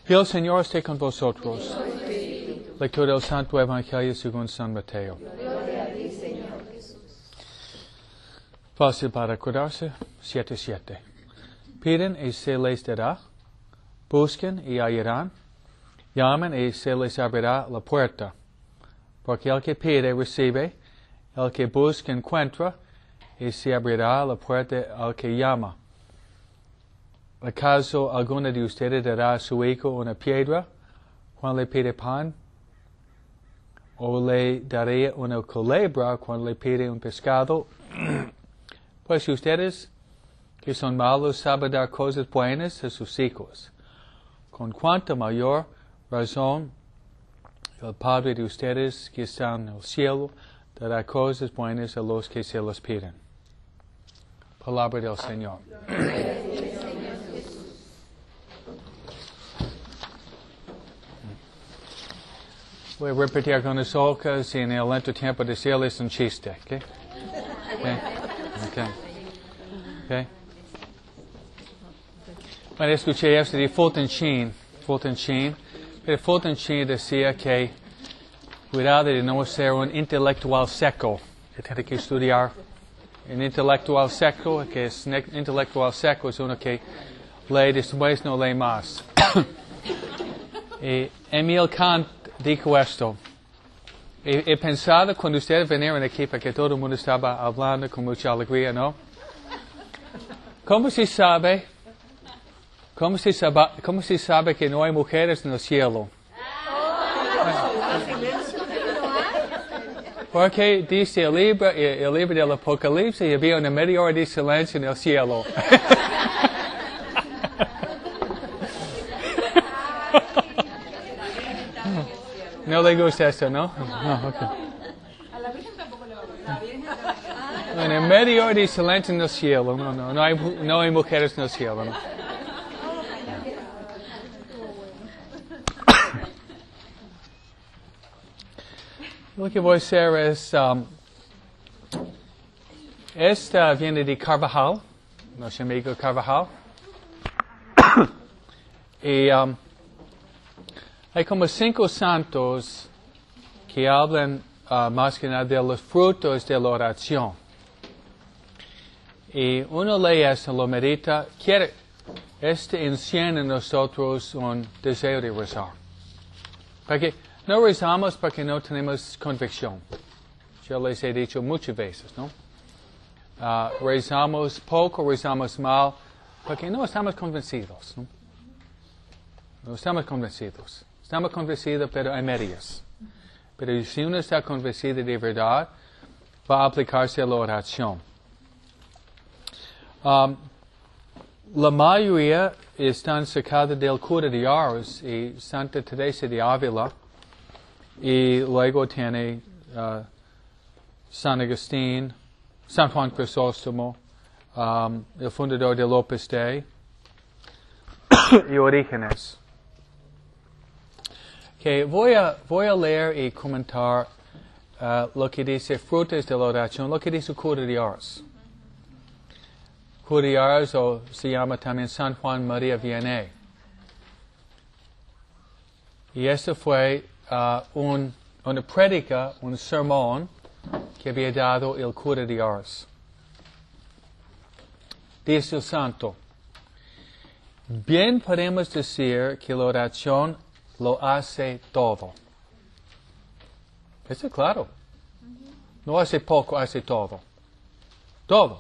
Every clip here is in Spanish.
El Señor esté con vosotros. Lectura del Santo Evangelio según San Mateo. Fácil para acordarse, 7:7. Piden y se les dará, busquen y hallarán, llamen y se les abrirá la puerta. Porque el que pide recibe, el que busca encuentra, y se abrirá la puerta al que llama. ¿Acaso alguno de ustedes dará a su hijo una piedra cuando le pide pan? ¿O le daría una culebra cuando le pide un pescado? Pues si ustedes, que son malos, saben dar cosas buenas a sus hijos, con cuánta mayor razón el Padre de ustedes que está en el cielo dará cosas buenas a los que se los piden. Palabra del Señor. Voy a repetir algunas cosas y en el lento tiempo decirles un chiste, ¿ok? Okay. Bueno, escuché esto de Fulton Sheen. Pero Fulton Sheen decía que cuidado de no ser un intelectual seco, que tiene que estudiar. Un intelectual seco, que es intelectual seco, es uno que lee después no lee más. Y Emil Kant dijo esto. He pensado cuando ustedes vinieron aquí, porque todo el mundo estaba hablando con mucha alegría, ¿no? ¿Cómo se sabe que no hay mujeres en el cielo? Porque dice el libro del Apocalipsis y había una media hora de silencio en el cielo. No le gusta esto, ¿no? No, okay. A la Virgen tampoco le va a gustar. Una media hora de silencio en el cielo. No hay mujeres en el cielo, ¿no? Lo que voy a hacer es, esta viene de Carvajal, nuestro amigo Carvajal. Y hay como 5 santos que hablan más que nada de los frutos de la oración. Y uno lee esto, lo medita, enciende en nosotros un deseo de rezar. Porque no rezamos porque no tenemos convicción. Yo les he dicho muchas veces, ¿no? Rezamos poco, rezamos mal, porque no estamos convencidos, ¿no? No estamos convencidos. Estamos convencidos, pero a medias. Pero si uno está convencido de verdad, va a aplicarse a la oración. La mayoría están sacadas del cura de Ars y Santa Teresa de Ávila. Y luego tiene San Agustín, San Juan Crisóstomo, el fundador del Opus Dei y Orígenes. Okay, voy a leer y comentar lo que dice frutos de la oración, lo que dice cura de Ars. Cura de Ars, o se llama también San Juan María Vianney. Y esto fue una prédica, un sermón que había dado el cura de Ars. Dice el santo: bien podemos decir que la oración lo hace todo. Eso es claro. No hace poco, hace todo. Todo.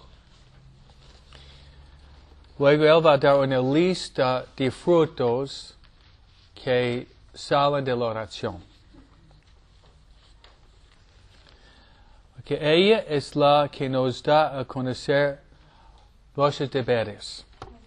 Luego él va a dar una lista de frutos que salen de la oración. Que ella es la que nos da a conocer nuestros deberes.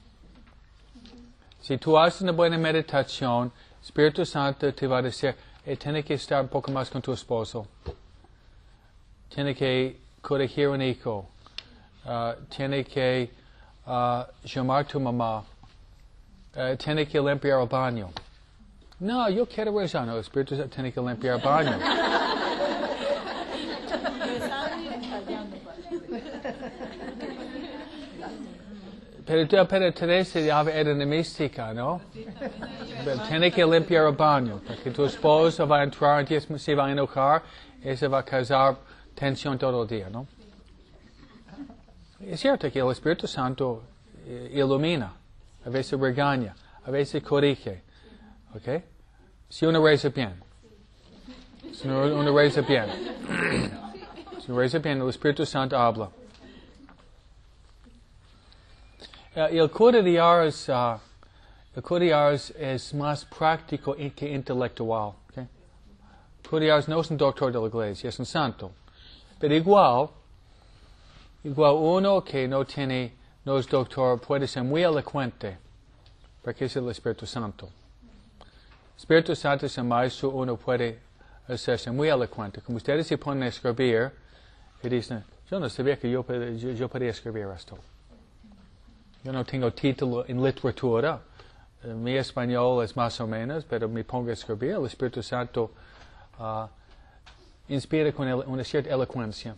Si tú haces una buena meditación, Espíritu Santo te va a decir, tienes que estar un poco más con tu esposo. Tienes que corregir un hijo. Tienes que llamar a tu mamá. Tienes que limpiar el baño. No, yo quiero rezar. No, el Espíritu Santo tiene que limpiar el baño. Pero Teresa era enemística, ¿no? Tiene que limpiar el baño, porque tu esposo va a entrar y se va a enojar y se va a causar tensión todo el día, ¿no? Es cierto que el Espíritu Santo ilumina, a veces regaña, a veces corrige, ¿ok? Si uno reza bien. Si uno reza bien. Si uno reza bien, el Espíritu Santo habla. El cura de Ars es más práctico que intelectual. ¿Okay? El cura de Ars no es un doctor de la iglesia, es un santo. Pero igual uno que no es doctor puede ser muy elocuente, porque es el Espíritu Santo. El Espíritu Santo es el maestro, uno puede hacerse muy elocuente. Como ustedes se ponen a escribir y dicen, yo no sabía que yo podía escribir esto. Yo no tengo título en literatura. Mi español es más o menos, pero me pongo a escribir. El Espíritu Santo inspira con una cierta elocuencia.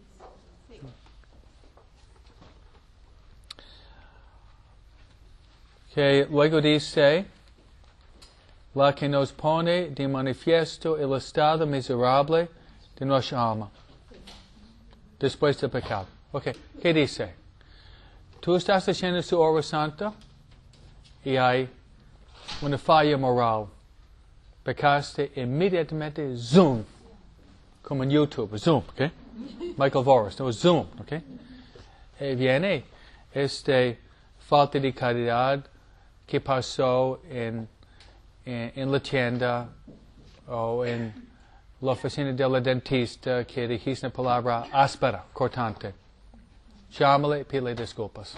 Que luego dice, la que nos pone de manifiesto el estado miserable de nuestra alma después del pecado. Okay, ¿qué dice? Tú estás haciendo su obra santa y hay una falla moral. Pecaste inmediatamente, zoom, como en YouTube, zoom, ¿ok? Michael Voris, no, zoom, ¿ok? Y viene falta de caridad que pasó en la tienda o en la oficina de la dentista que dijiste una palabra áspera, cortante. Llámale y pídele disculpas.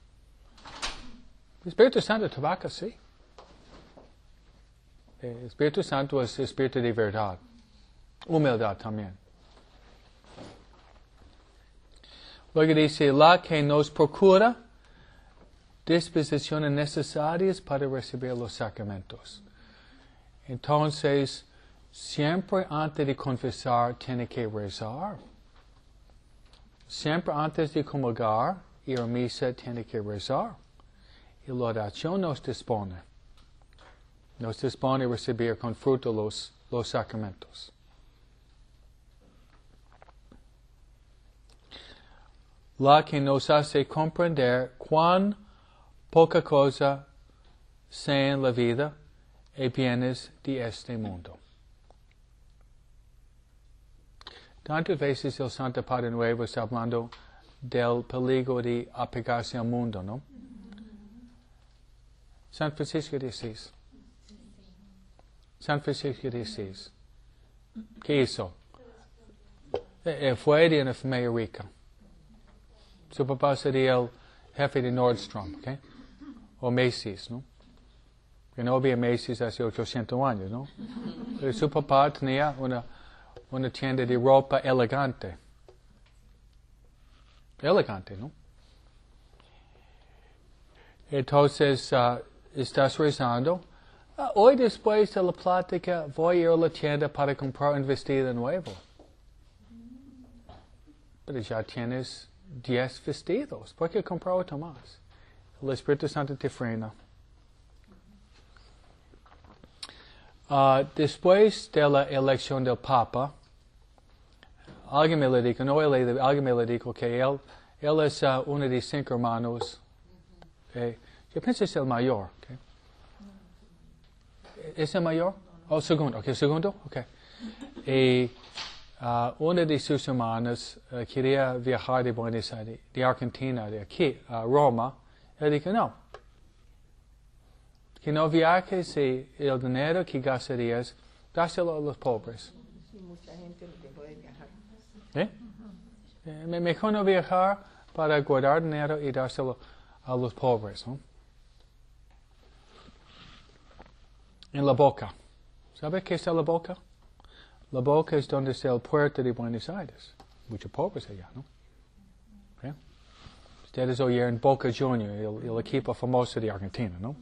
El Espíritu Santo trabaja así. El Espíritu Santo es espíritu de verdad. Humildad también. Luego dice, la que nos procura disposiciones necesarias para recibir los sacramentos. Entonces, siempre antes de confesar, tiene que rezar. Siempre antes de comulgar, ir a misa, tiene que rezar. Y la oración nos dispone a recibir con fruto los sacramentos. La que nos hace comprender cuán poca cosa sean la vida y bienes de este mundo. Tantas veces el Santo Padre Nuevo está hablando del peligro de apegarse al mundo, ¿no? San Francisco de Asís. San Francisco de Asís. ¿Qué hizo? Fue de una familia rica. Su papá sería el jefe de Nordstrom, ¿ok? O Macy's, ¿no? Que no había Macy's hace 800 años, ¿no? Pero su papá tenía una tienda de ropa elegante. Elegante, ¿no? Entonces, estás rezando. Hoy después de la plática voy a ir a la tienda para comprar un vestido nuevo. Pero ya tienes 10 vestidos. ¿Por qué comprar otro más? El Espíritu Santo te frena. Después de la elección del Papa, alguien me le dijo, alguien me le dijo que él es uno de 5 hermanos. Yo pienso que es el mayor. Okay. ¿Es el mayor? Oh, segundo. Ok, segundo. Ok. Y una de sus hermanas quería viajar de Buenos Aires, de Argentina, de aquí a Roma. Él dijo, no. Que no viajes y el dinero que gastarías, dáselo a los pobres. Sí, mucha gente no dejó de viajar. Mejor no viajar para guardar dinero y dárselo a los pobres, ¿no? En la boca. ¿Sabe qué es la boca? La boca es donde está el puerto de Buenos Aires. Muchos pobres allá, ¿no? ¿Okay? Ustedes oyeron Boca Junior, el equipo famoso de Argentina, ¿no?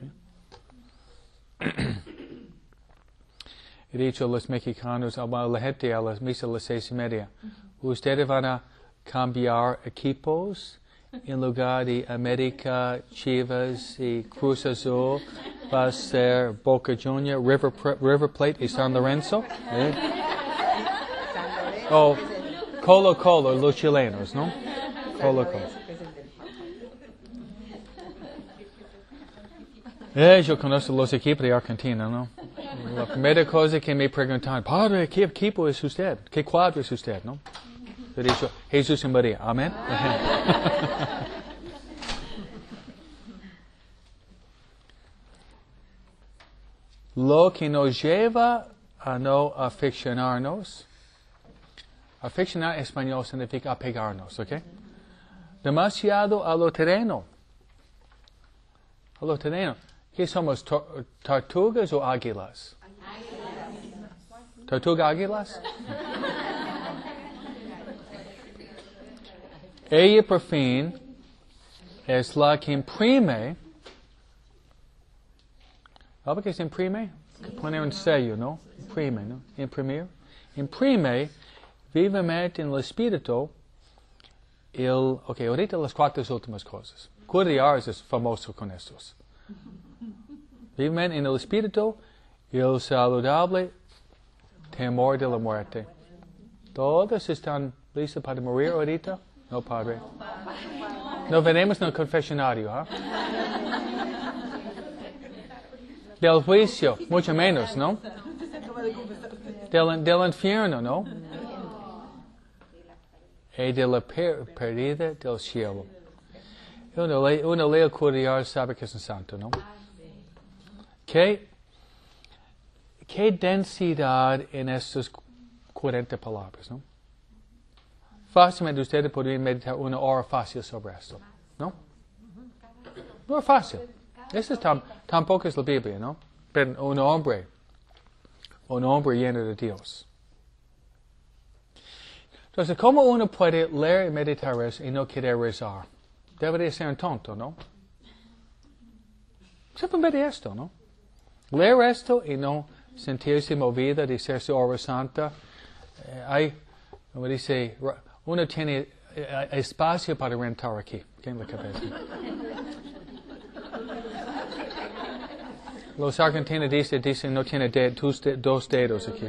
He dicho a los mexicanos, a la gente a las misas a las 6:30, ustedes van a cambiar equipos en lugar de América, Chivas y Cruz Azul, va a ser Boca Junior, River Plate y San Lorenzo. O Colo Colo, los chilenos, ¿no? Colo Colo. Yo conozco los equipos de Argentina, ¿no? La primera cosa que me preguntan, Padre, ¿qué equipo es usted? ¿Qué cuadro es usted, no? Yo he dicho, Jesús y María. Amén. Lo que nos lleva a no aficionarnos. Aficionar en español significa apegarnos, ¿ok? Demasiado a lo terreno. A lo terreno. ¿Qué somos? ¿Tortugas o águilas? ¿Tortuga águilas? Ella, por fin, es la que imprime. ¿Sabe qué se imprime? Poner un sello, ¿no? Imprime, ¿no? Imprimir. Imprime vivamente en el espíritu ahorita las 4 últimas cosas. Curriars es famoso con estos. Viven en el espíritu, el saludable temor de la muerte. ¿Todos están listos para morir ahorita? No, Padre. No veremos en el confesionario, ¿ah? Del juicio, mucho menos, ¿no? Del infierno, ¿no? Y de la pérdida del cielo. Uno lee el Curriar, sabe que es un santo, ¿no? ¿Qué densidad en estas 40 palabras, ¿no? Fácilmente ustedes podrían meditar 1 hora fácil sobre esto, ¿no? No es fácil. Eso tampoco es la Biblia, ¿no? Pero un hombre lleno de Dios. Entonces, ¿cómo uno puede leer y meditar eso y no querer rezar? Debería ser un tonto, ¿no? Simplemente esto, ¿no? Leer esto y no sentirse movida de ser su hora santa. Como dice, uno tiene espacio para rentar aquí. ¿Quién la cabeza? Los argentinos dicen no tiene 2 dedos aquí.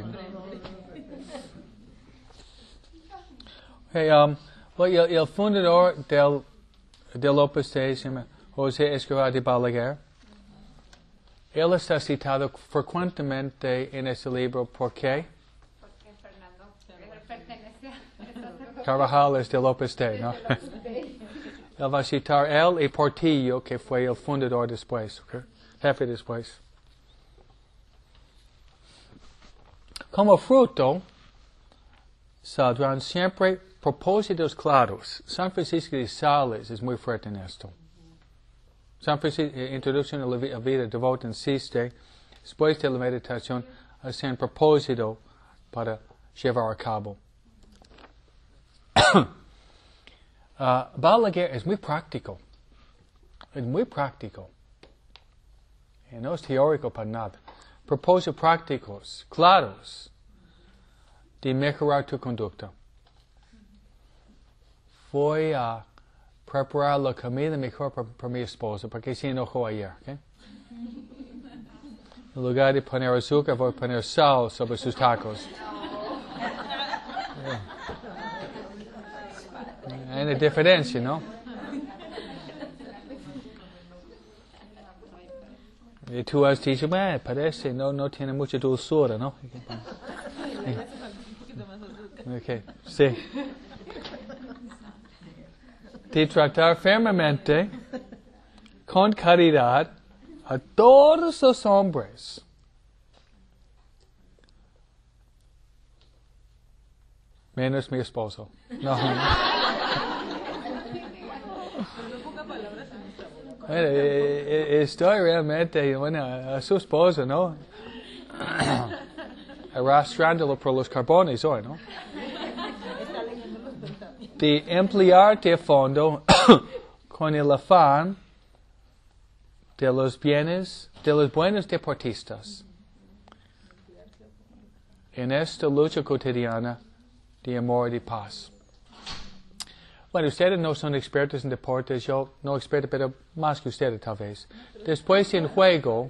El fundador del Opus Dei se llama José Escobar de Balaguer. Él está citado frecuentemente en este libro. ¿Por qué? Porque Fernando pertenece a Carvajal es del Opus Dei, ¿no? Él va a citar él y Portillo, que fue el fundador después, ¿okay? Jefe después. Como fruto, saldrán siempre propósitos claros. San Francisco de Sales es muy fuerte en esto. San Francisco, introducción a la vida devota insiste, después de la meditación, hacer un propósito para llevar a cabo. Balaguer es muy práctico. Es muy práctico. Y no es teórico para nada. Propósitos prácticos, claros, de mejorar tu conducta. Voy a preparar la comida mejor para mi esposa, porque se enojó ayer. ¿Okay? En lugar de poner azúcar, voy a poner sal sobre sus tacos. Hay una diferencia, ¿no? Y tú has dicho, parece, no tiene mucha dulzura, ¿no? Okay, sí. De tratar firmemente, con caridad, a todos los hombres. Menos mi esposo. No. Estoy realmente a su esposo, ¿no? Arrastrándolo por los carbones hoy, ¿no? De emplearte a fondo con el afán de los bienes, de los buenos deportistas en esta lucha cotidiana de amor y de paz. Bueno, ustedes no son expertos en deportes, yo no experto, pero más que ustedes tal vez. Después de un juego,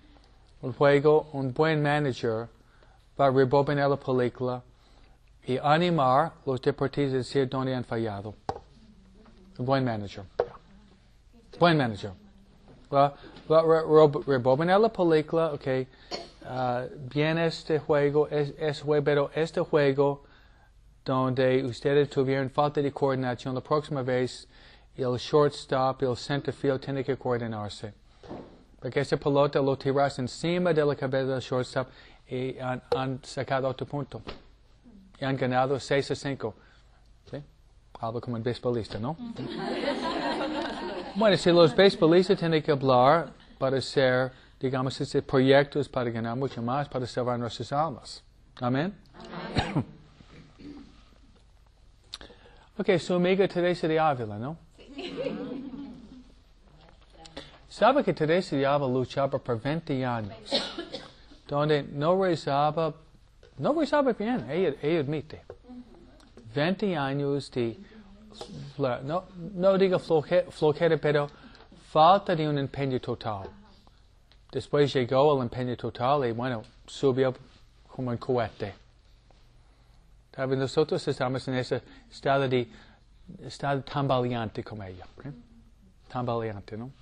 un buen manager va a rebobinar la película y animar los deportistas a decir dónde han fallado. Un buen manager. Buen manager. Va a rebobinar la película, ok. Viene este juego, pero este juego donde ustedes tuvieron falta de coordinación, la próxima vez el shortstop y el center field tienen que coordinarse. Porque esa pelota lo tiras encima de la cabeza del shortstop y han sacado otro punto. Y han ganado 6-5. ¿Sí? Hablo como un beisbolista, ¿no? Bueno, si los beisbolistas tienen que hablar para hacer, digamos, proyectos para ganar mucho más, para salvar nuestras almas. Amén. Ok, su amiga Teresa de Ávila, ¿no? ¿Sabe que Teresa de Ávila luchaba por 20 años? Donde no rezaba bien, ella admite. 20 años de, no digo flojera, pero falta de un empeño total. Después llegó al empeño total y bueno, subió como un cohete. Tal vez nosotros estamos en ese estado tambaleante como ella. ¿Okay? Tambaleante, ¿no?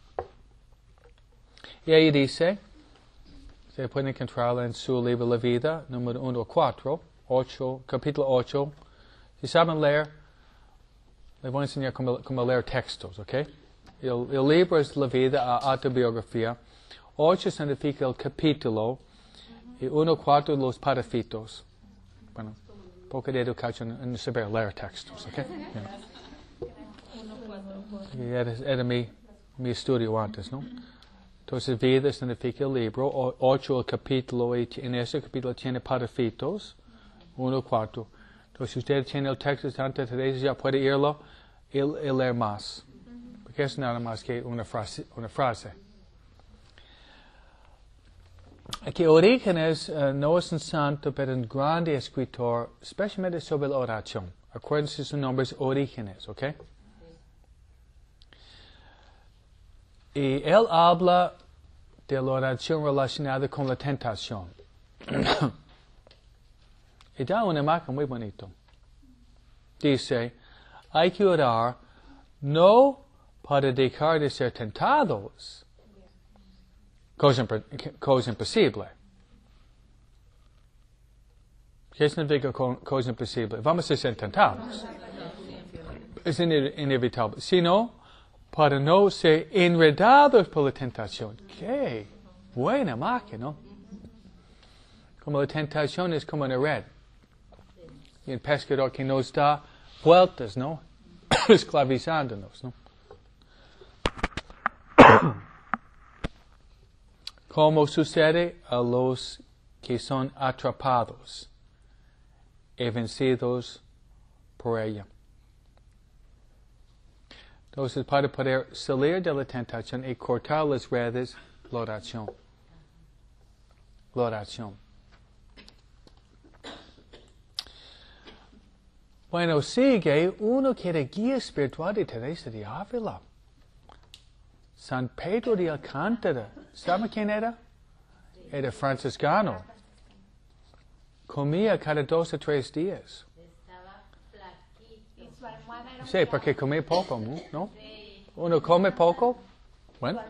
Y ahí dice, se puede encontrarla en su libro La Vida, número 1-4, capítulo 8. Si saben leer, les voy a enseñar cómo leer textos, ¿ok? El libro es La Vida, autobiografía. 8 significa el capítulo y 1-4 los párrafitos. Bueno, poco de educación en saber leer textos, ¿ok? Era mi estudio antes, ¿no? Entonces, vida significa el libro, 8 el capítulo, y en ese capítulo tiene párrafitos, 1-4. Entonces, si usted tiene el texto de Santa Teresa, ya puede irlo y leer más. Porque es nada más que una frase. Aquí Orígenes no es un santo, pero un grande escritor, especialmente sobre la oración. Acuérdense, su nombre es Orígenes, ¿ok? Y él habla de la oración relacionada con la tentación. Y da una marca muy bonito. Dice, hay que orar no para dejar de ser tentados, cosa imposible. ¿Qué significa cosa imposible? Vamos a ser tentados. Es inevitable. Sino, para no ser enredados por la tentación. ¡Qué buena máquina! ¿No? Como la tentación es como una red. Y el pescador que nos da vueltas, ¿no? Esclavizándonos, ¿no? Como sucede a los que son atrapados y vencidos por ella. Entonces, para poder salir de la tentación y cortar las redes, la oración. La oración. Bueno, sigue uno que era guía espiritual de Teresa de Ávila. San Pedro de Alcántara. ¿Sabe quién era? Era franciscano. Comía cada 2 o 3 días. Sí, porque comía poco, ¿no? Uno come poco. Bueno.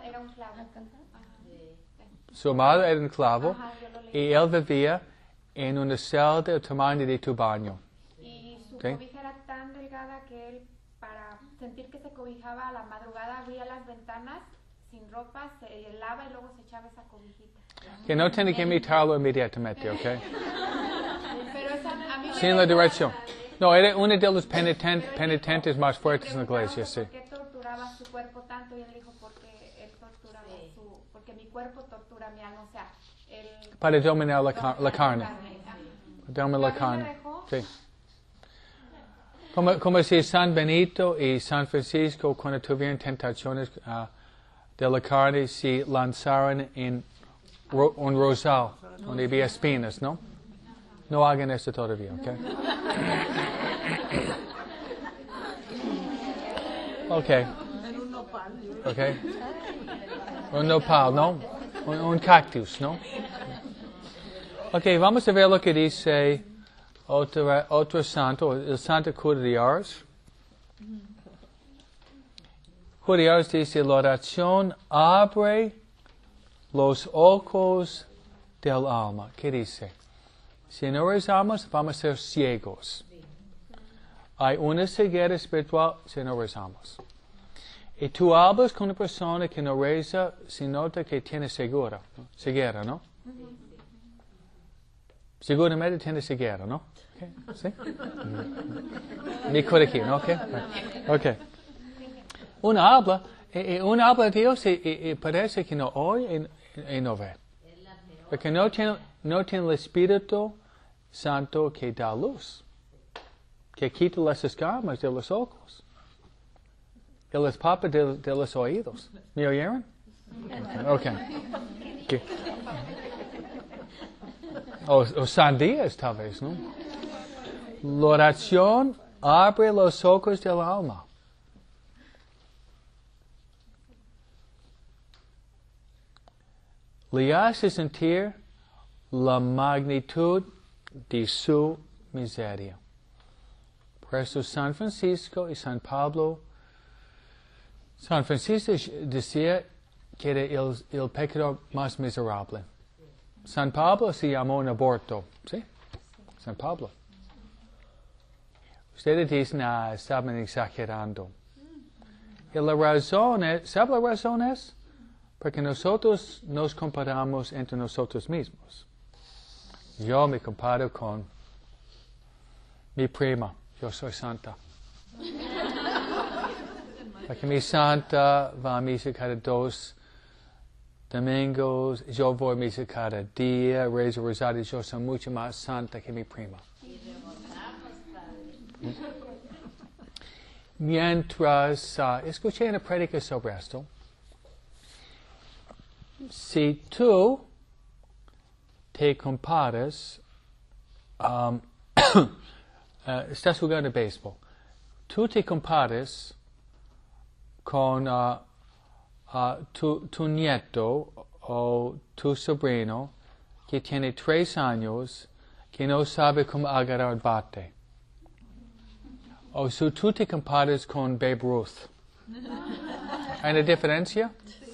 Su almohada era un clavo. Y él vivía en una celda del tamaño de tu baño. Y su cobija era tan delgada que él, para sentir que se cobijaba a la madrugada, abría las ventanas sin ropa, se helaba y luego se echaba esa cobijita. Que no tiene que imitarlo inmediatamente, ¿ok? Pero esa, a mí Sin la dirección. No, era uno de los penitentes más fuertes en la iglesia, sí. ¿Por qué torturaba su cuerpo tanto? Y él dijo, porque él torturaba porque mi cuerpo tortura mi alma, o sea, él... Para dominar la carne. Dominar la carne, sí. Como si San Benito y San Francisco, cuando tuvieron tentaciones de la carne, se lanzaron en un rosal, donde había espinas, ¿no? No hagan eso todavía, ¿ok? Okay. Okay. Un nopal, ¿no? Un cactus, ¿no? Okay, vamos a ver lo que dice otro santo, el santo Cura de Ars. Cura de Ars dice, la oración abre los ojos del alma. ¿Qué dice? Si no rezamos, vamos a ser ciegos. Hay una ceguera espiritual si no rezamos. Y tú hablas con una persona que no reza, se nota que tiene ceguera, ¿no? Seguramente tiene ceguera, ¿no? Okay. ¿Sí? Me corregí, ¿no? Okay. Uno habla de Dios y parece que no oye y no ve. Porque no tiene el Espíritu Santo que da luz, que quita las escamas de los ojos, que les papa de los oídos. ¿Me oyeron? Okay. O sandías, tal vez, ¿no? La oración abre los ojos del alma. Le hace sentir la magnitud de su miseria. Por eso San Francisco y San Pablo, San Francisco decía que era el pecador más miserable. San Pablo se llamó un aborto, ¿sí? San Pablo. Ustedes dicen, estaban exagerando. Y la razón es, ¿sabe la razón es? Porque nosotros nos comparamos entre nosotros mismos. Yo me comparo con mi prima. Yo soy santa. Porque mi santa va a misa cada 2 domingos. Yo voy a misa cada día. Rezo rosario. Yo soy mucho más santa que mi prima. Mientras escuché una prédica sobre esto, si tú te comparas, estás jugando béisbol, tú te comparas con tu nieto o tu sobrino que tiene 3 años que no sabe cómo agarrar el bate. O si tú te comparas con Babe Ruth. ¿Hay una diferencia?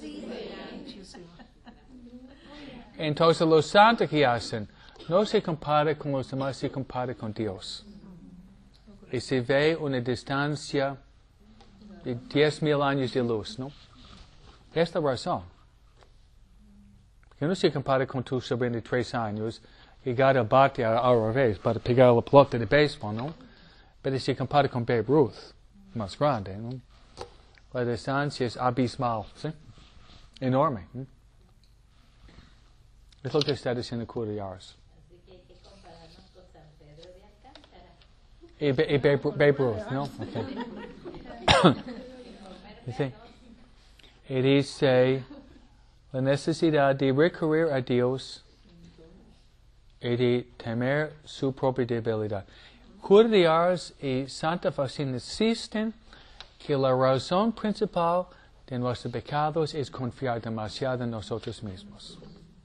Entonces los santos que hacen no se compara con los demás, se compara con Dios. Y se ve una distancia de 10,000 años de luz, ¿no? Esta razón. Que no se compara con tu sobrino de 3 años y gana el bate al revés para pegar la pelota de béisbol, ¿no? Pero se compara con Babe Ruth, más grande, ¿no? La distancia es abismal, ¿sí? Enorme, ¿no? Es lo que está diciendo Cura de Ars. Así que hay que compararnos con San Pedro de Alcántara. Y Babe Ruth, ¿no? Okay. Y dice la necesidad de recurrir a Dios y de temer su propia debilidad. Cura de Ars y Santa Faustina insisten que la razón principal de nuestros pecados es confiar demasiado en nosotros mismos.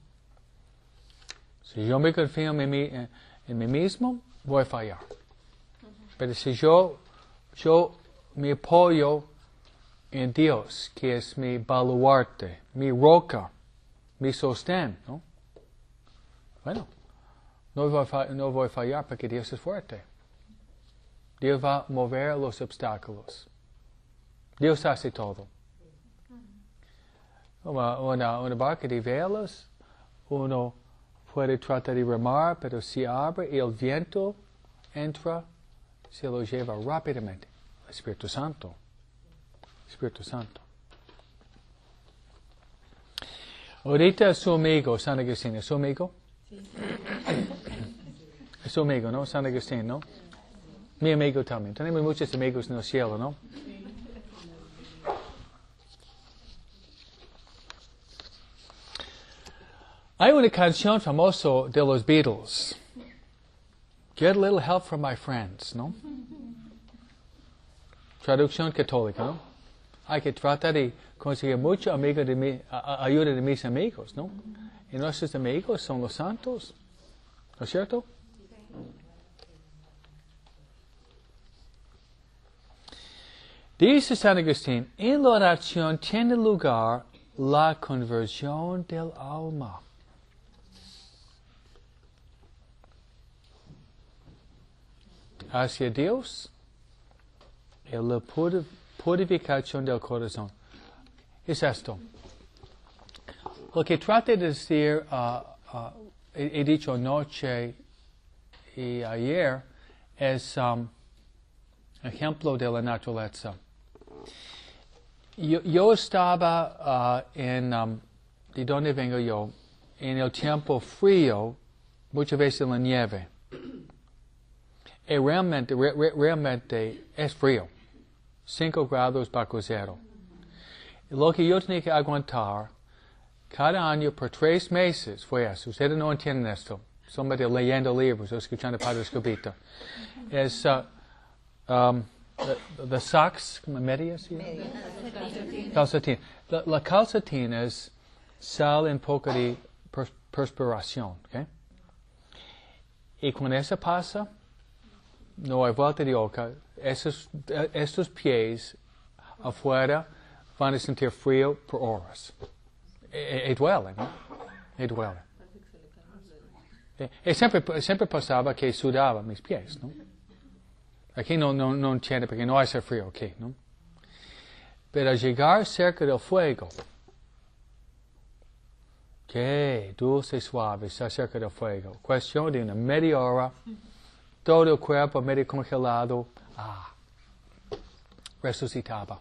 Si yo me confío en mí mismo, voy a fallar. Pero si yo me apoyo en Dios, que es mi baluarte, mi roca, mi sostén, ¿no? Bueno, no voy a fallar porque Dios es fuerte. Dios va a mover los obstáculos. Dios hace todo. Una barca de velas, uno puede tratar de remar, pero si abre y el viento entra, se lo lleva rápidamente. El Espíritu Santo. Espíritu Santo. Ahorita su amigo, San Agustín, ¿es su amigo? Sí. Es su amigo, ¿no? San Agustín, ¿no? Mi amigo también. Tenemos muchos amigos en el cielo, ¿no? Hay una canción famosa de los Beatles. Get a little help from my friends, ¿no? Traducción católica, ¿no? hay que tratar de conseguir mucho ayuda de mis amigos, ¿no? Y nuestros amigos son los santos, ¿no es cierto? Dice San Agustín, en la oración tiene lugar la conversión del alma. Hacia Dios y la purificación del corazón. Es esto. Lo que traté de decir, he dicho anoche y ayer, es ejemplo de la naturaleza. Yo estaba ¿de dónde vengo yo? En el tiempo frío, muchas veces en la nieve. Y realmente es frío. 5 grados bajo cero. Lo que yo tenía que aguantar cada año por 3 meses fue eso. Ustedes no entienden esto. Somebody leyendo libros o escuchando Padre Escobito. Es the socks, medias? Calcetín. La calcetín es sal en poco de perspiración. ¿Okay? Y cuando eso pasa, no hay vuelta de hoja. Estos pies afuera van a sentir frío por horas. Y duele, ¿no? Y duele. Y siempre pasaba que sudaba mis pies, ¿no? Aquí no entiende porque no hace frío aquí, ¿no? Pero llegar cerca del fuego, que dulce y suave, está cerca del fuego. Cuestión de una media hora, todo el cuerpo medio congelado, resucitaba.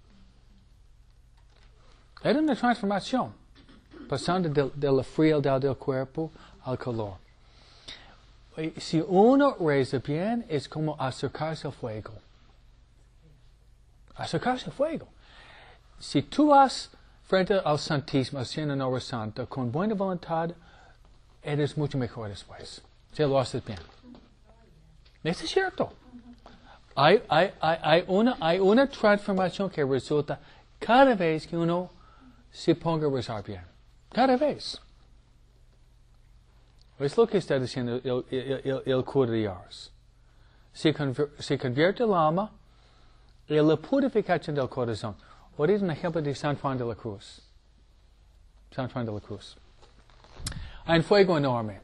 Era una transformación, pasando de la frialdad del cuerpo al calor. Si uno reza bien, es como acercarse al fuego. Acercarse al fuego. Si tú vas frente al Santísimo, haciendo una hora santa, con buena voluntad, eres mucho mejor después. Si lo haces bien. Eso es cierto. Hay una transformación que resulta cada vez que uno se ponga a rezar bien. Cada vez. Es lo que está diciendo el cura de Ars. Se convierte el alma y la purificación del corazón. Ahora es un ejemplo de San Juan de la Cruz. San Juan de la Cruz. Hay un fuego enorme.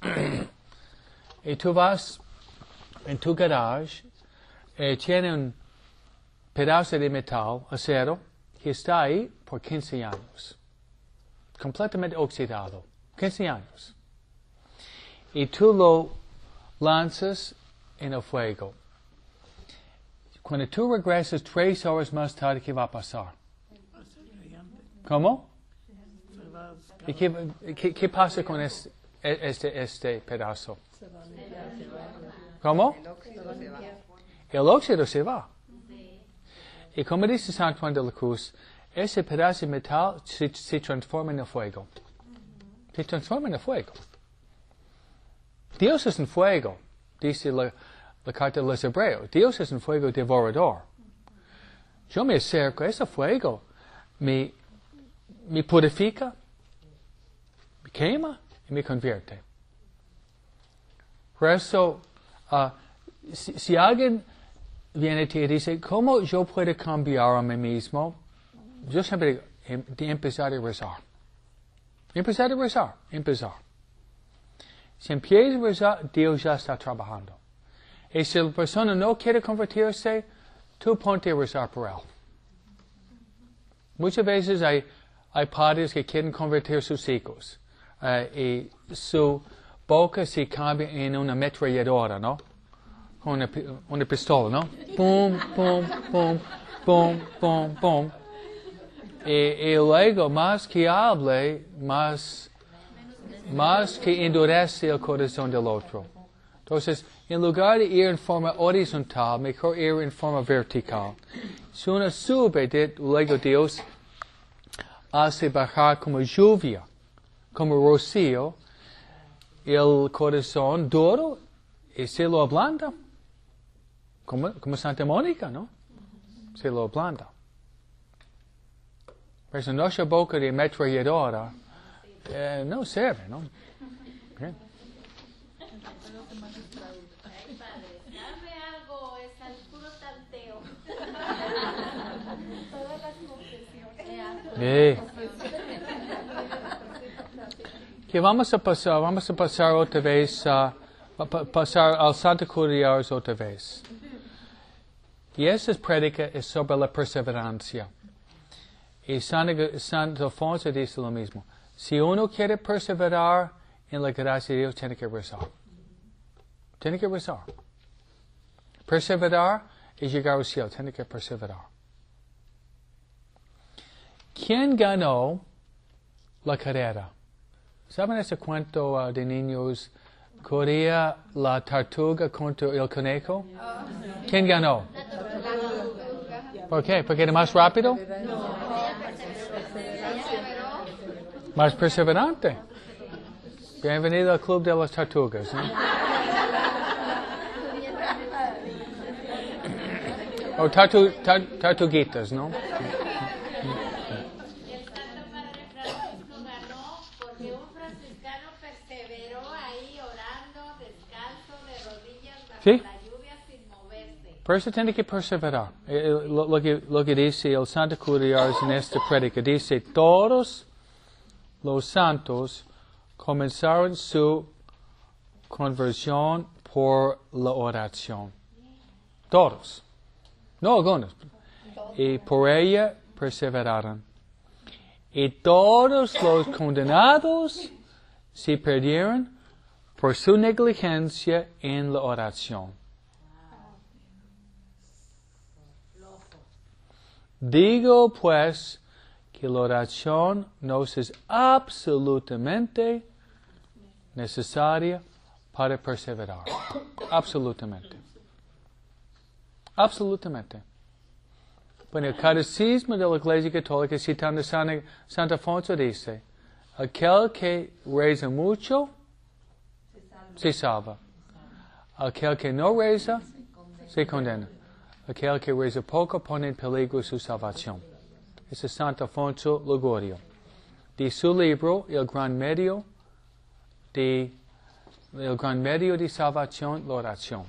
Y tú vas en tu garage, tiene un pedazo de metal, acero, que está ahí por 15 años. Completamente oxidado. 15 años. Y tú lo lanzas en el fuego. Cuando tú regresas 3 horas más tarde, ¿qué va a pasar? ¿Cómo? ¿Y qué pasa con este pedazo? ¿Cómo? El óxido se va. Y como dice San Juan de la Cruz, ese pedazo de metal se transforma en el fuego. Se transforma en el fuego. Dios es un fuego, dice la carta de los Hebreos. Dios es un fuego devorador. Yo me acerco a ese fuego, me purifica, me quema y me convierte. Por eso, si alguien viene a ti y dice, ¿cómo yo puedo cambiar a mí mismo? Yo siempre digo, de empezar a rezar. Empezar. Si empiezas a rezar, Dios ya está trabajando. Y si la persona no quiere convertirse, tú ponte a rezar por él. Muchas veces hay padres que quieren convertir a sus hijos. Y su boca se cambia en una ametralladora, ¿no? Con una pistola, ¿no? Pum, pum, pum, pum, pum, pum. Y luego, más que hable, más que endurece el corazón del otro. Entonces, en lugar de ir en forma horizontal, mejor ir en forma vertical. Si uno sube, luego Dios hace bajar como lluvia, como rocío, el corazón duro y se lo ablanda. Como Santa Mónica, ¿no? Se lo ablanda. Pero nuestra boca de ametralladora no sirve, ¿no? Okay. Ay, padre, dame algo, es al puro tanteo. Todas las confesiones. Que vamos a pasar otra vez, pasar al Santa Cruz de Dios otra vez. Y esa prédica es sobre la perseverancia. Y Santo Alfonso dice lo mismo. Si uno quiere perseverar en la gracia de Dios, tiene que rezar. Tiene que rezar. Perseverar es llegar al cielo, tiene que perseverar. ¿Quién ganó la carrera? ¿Saben ese cuento de niños? Corría la tortuga contra el conejo. ¿Quién ganó? ¿Por qué? ¿Porque era más rápido? Más perseverante. Bienvenido al club de las tortugas, ¿no? O tortuguitas, ¿no? ¿Sí? La lluvia sin moverse. Por eso tiene que perseverar. Lo que dice el Santa Cruz de Dios en esta prédica, dice, todos los santos comenzaron su conversión por la oración. Todos. No algunos. Y por ella perseveraron. Y todos los condenados se perdieron por su negligencia en la oración. Digo pues que la oración nos es absolutamente necesaria para perseverar. Absolutamente. Absolutamente. Bueno, el Catecismo de la Iglesia Católica, citando Santo Alfonso, dice, aquel que reza mucho, se salva. Aquel que no reza, se condena. Aquel que reza poco pone en peligro su salvación. Ese es Santo Alfonso Ligurio. De su libro, El Gran Medio de Salvación, la oración.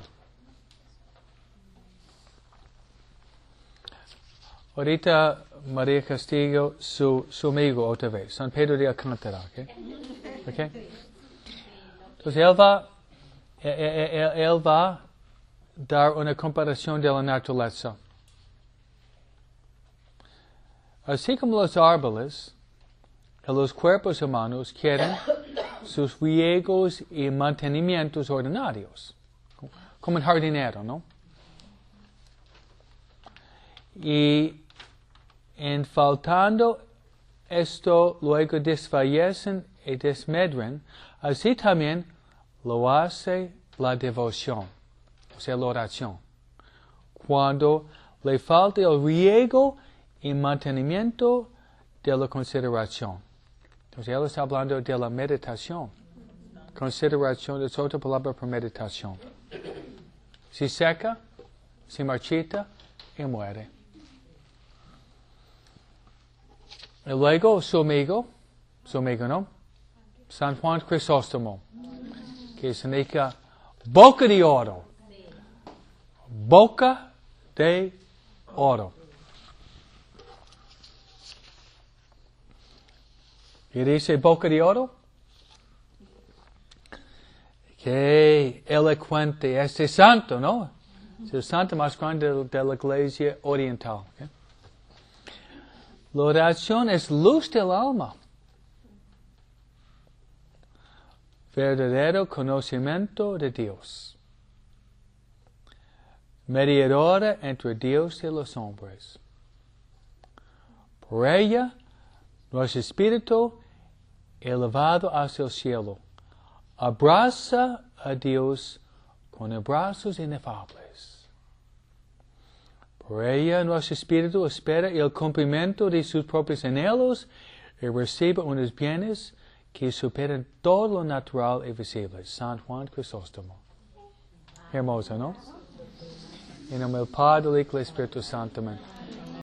Ahorita María Castillo, su amigo otra vez, San Pedro de Alcántara, ¿ok? Entonces él va a dar una comparación de la naturaleza. Así como los árboles, los cuerpos humanos quieren sus riegos y mantenimientos ordinarios, como un jardinero, ¿no? Y en faltando esto, luego desfallecen y desmedren. Así también lo hace la devoción, o sea, la oración. Cuando le falta el riego y mantenimiento de la consideración. Entonces, él está hablando de la meditación. Consideración es otra palabra por meditación. Se seca, se marchita y muere. Y luego su amigo, ¿no? San Juan Crisóstomo, que significa boca de oro. Boca de oro. Y dice boca de oro. Qué elocuente este santo, ¿no? Es el santo más grande de la iglesia oriental. ¿Okay? La oración es luz del alma. Verdadero conocimiento de Dios. Mediadora entre Dios y los hombres. Por ella, nuestro espíritu, elevado hacia el cielo, abraza a Dios con abrazos inefables. Por ella, nuestro espíritu espera el cumplimiento de sus propios anhelos y recibe unos bienes que superan todo lo natural y visible. San Juan Crisóstomo. Hermoso, ¿no? En nombre del Padre, del Hijo y del Espíritu Santo. Amén.